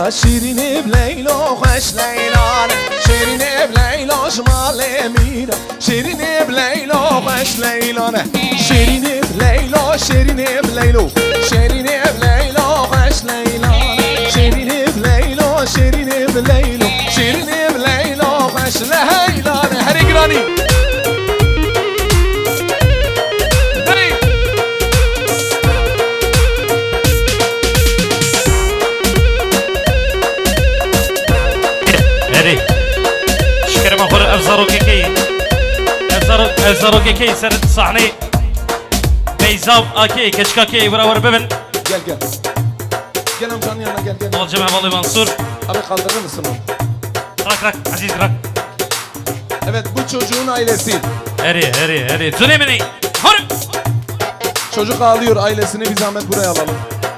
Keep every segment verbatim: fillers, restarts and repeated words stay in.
ماشاءالله شیرینی بلیلا خوش لیلانه شیرینی بلیلا شمال میره شیرینی بلیلا خوش لیلانه شیرینی بلیلا شیرینی بلیلو شیرینی بلیلا خوش لیلانه شیرینی بلیلا شیرینی بلیلو شیرینی بلیلا خوش لیلانه هری گرانی الزروكيكي الزروكيكي سرد صحني بيزاب اكي كشكاكي براور ببن gel gel gel amcanın yanına gel gel ol Cemal Vallahi Mansur abi kaldırır mısın onu? rak rak Aziz rak evet bu çocuğun ailesi eri eri eri Zulemini hır çocuk ağlıyor ailesini bir zahmet buraya alalım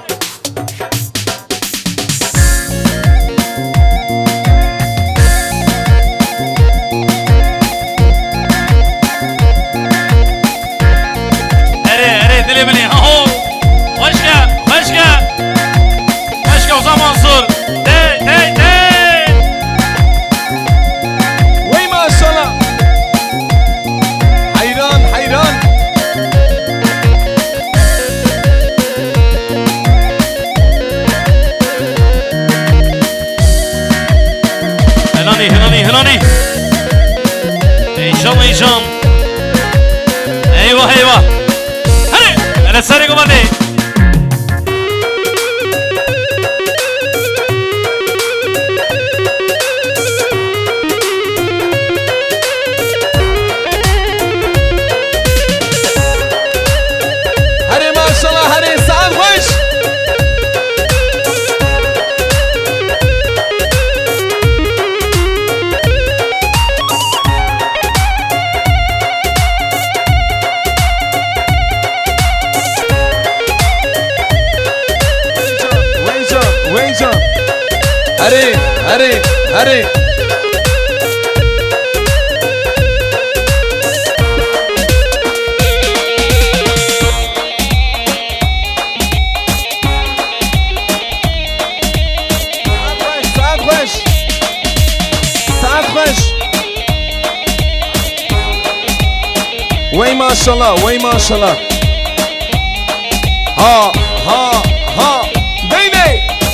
Zulemini ho başka başka başka Ozan Mansur de de de vay maşallah hayran hayran helani helani helani heyecan heyecan eyvah eyvah hadi سري قبلي هري ما شاء الله هري سعد خوش هري هري هري سعد خوش سعد خوش وي ما شاء الله وي ما شاء الله ها ها ها بيني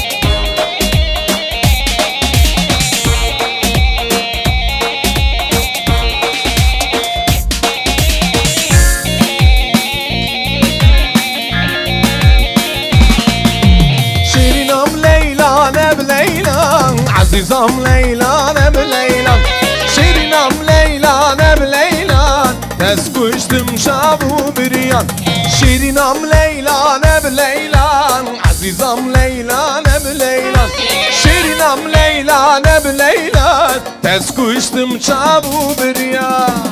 عزيزام ليلى نب ليلى شيرينام ليلى نب ليلى تسكشتم شابو بريان شيرينام ليلى نب ليلى عزيزام ليلى نب ليلى شيرينام ليلى نب ليلى تسكشتم شابو بريان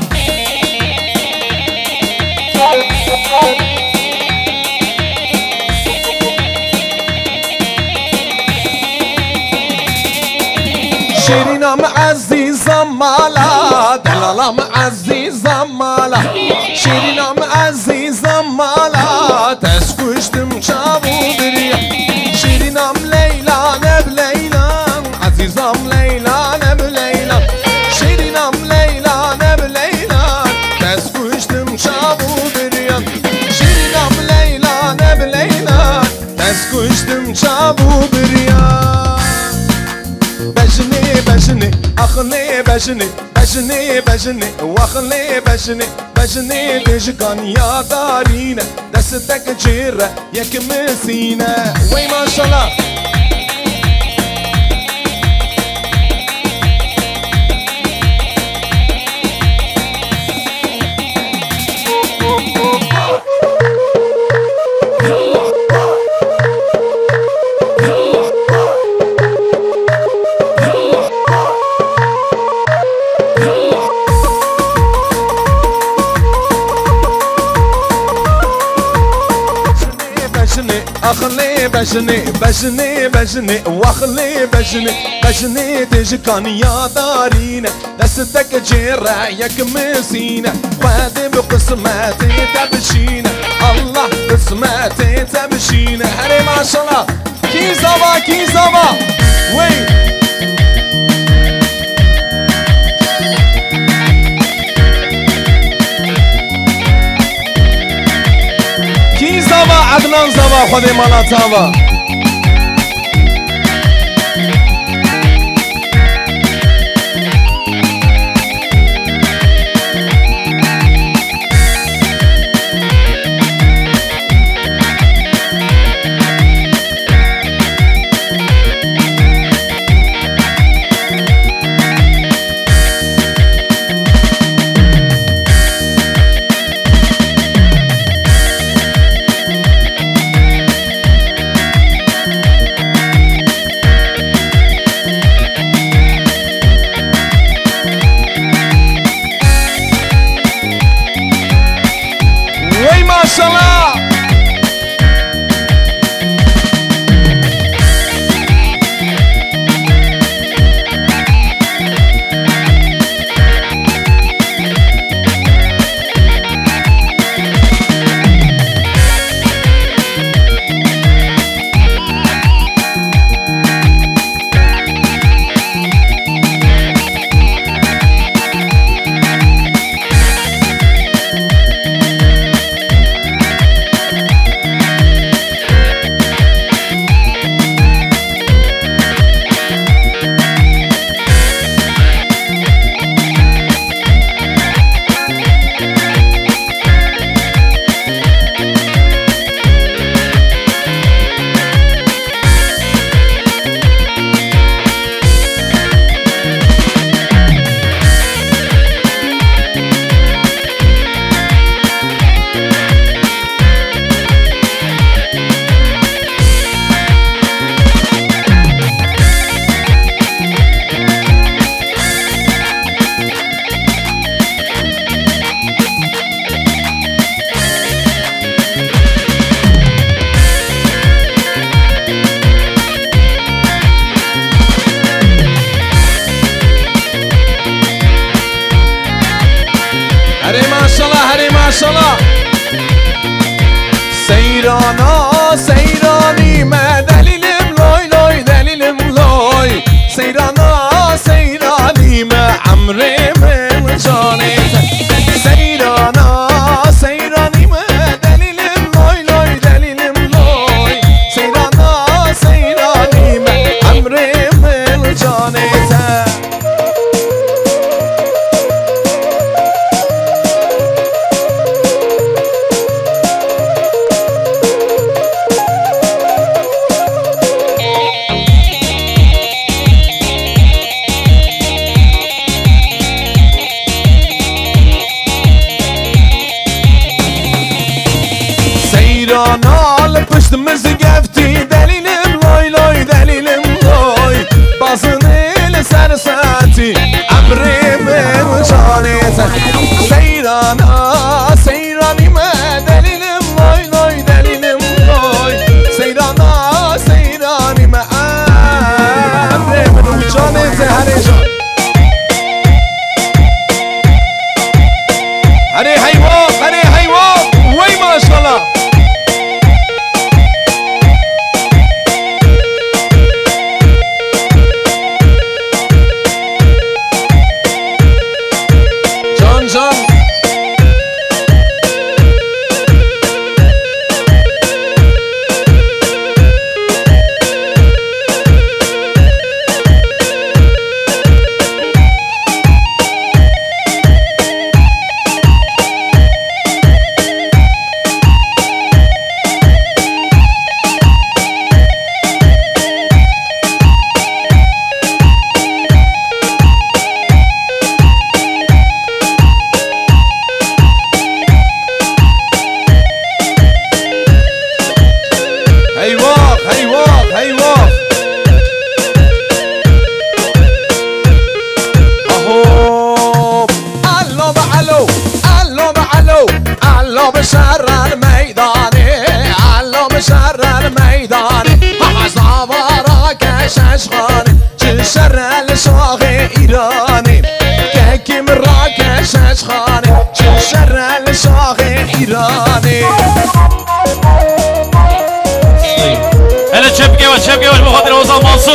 شيرينام عزيزة مالا دلالام عزيزة مالا شيرينام عزيزة مالا تسكشتم شابو بريا شيرينام ليلى نب ليلى عزيزام ليلى نب ليلى شيرينام ليلى نب ليلى تسكشتم شابو بريا شيرينام ليلى نب ليلى تسكشتم شابو بريا بجني بجني أخلي بجني بجني بجني وأخلي بجني بجني دجكان يا دارينا دستك جيرة يك مسينا وي ما شاء الله أخلي بجني بجني بجني وأخلي بجني بجني تجكان يا دارينا دستك جيرة يك مسينا وادي بقسماتي تبشينا الله قسمتي تمشينا هري ما شاء الله کی زوا کی زوا وی کی زوا عدنان زوا خود مالا تاوا ماشاءالله سیرانا سیرانی من دلیلم لای لای دلیلم لای سیرانا سیرانی من عمري من جاني سیرانا سیرانی من دلیلم لای لای دلیلم لای سیرانا سیرانی من عمري من جاني سیرانال پشت مزگفتی دلیلم لای لای دلیلم لای بازنیل سرساتی عمري من جانیت سیرانا سیرانی من دلیلم لای لای دلیلم لای سیرانا سیرانی من عمري من جانیت هری جان هری حیوان هری حیوان وی ماشاءالله شر الميداني علم شر الميداني حزاوارا كششخاني شر الشاغي ايراني كيكي مراكش اشخاني شر الشاغي ايراني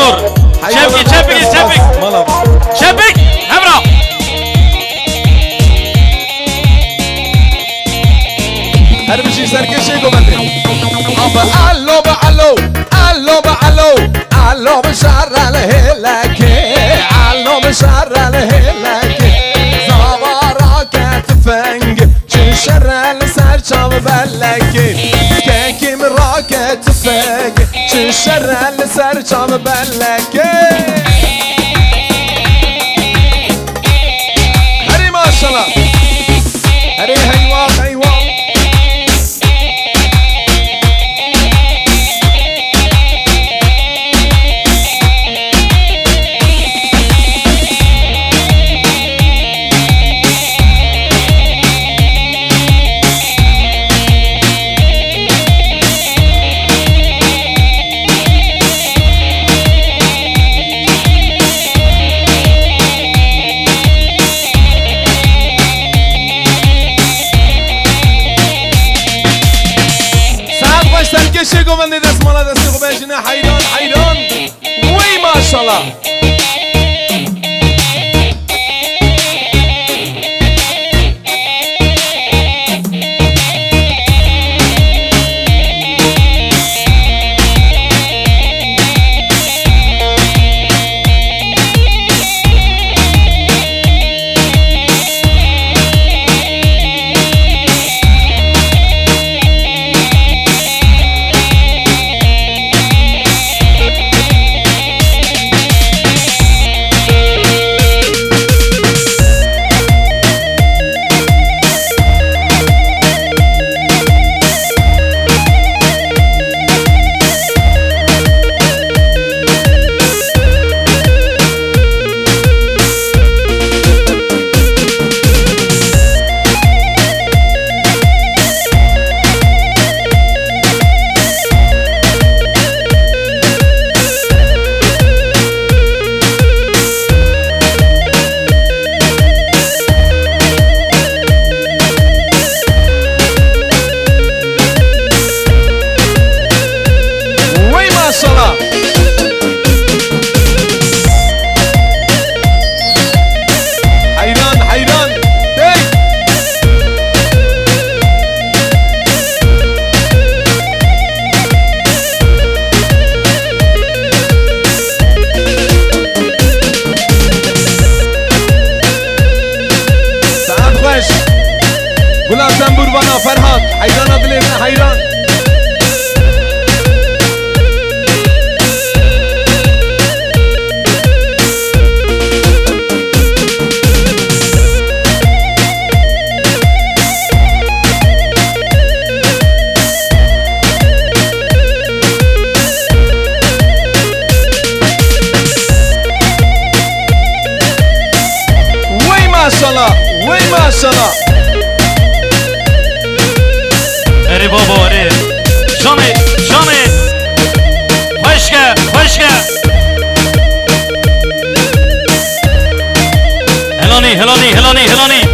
دور شبكي شبكي شبكي شبك همرا هر بشي سرکشی گمنده آبا الو با الو الو با الو الو بشار الهلکه الو بشار الهلکه زوارا کتفنگ چشر السرچام بلکه که کم را کتفنگ چشر السرچام بلکه هری ماشالله هری حیوان حیوان کشی گمنده دست مالا دستی خوب بجنه حیران حیران وی ماشالله گلاب زنبور بانا فرهاد حیران دلیرن حیران وی ماشالله وی ماشالله اری بابا اری جانه جانه خوشگه خوشگه هلانی هلانی هلانی هلانی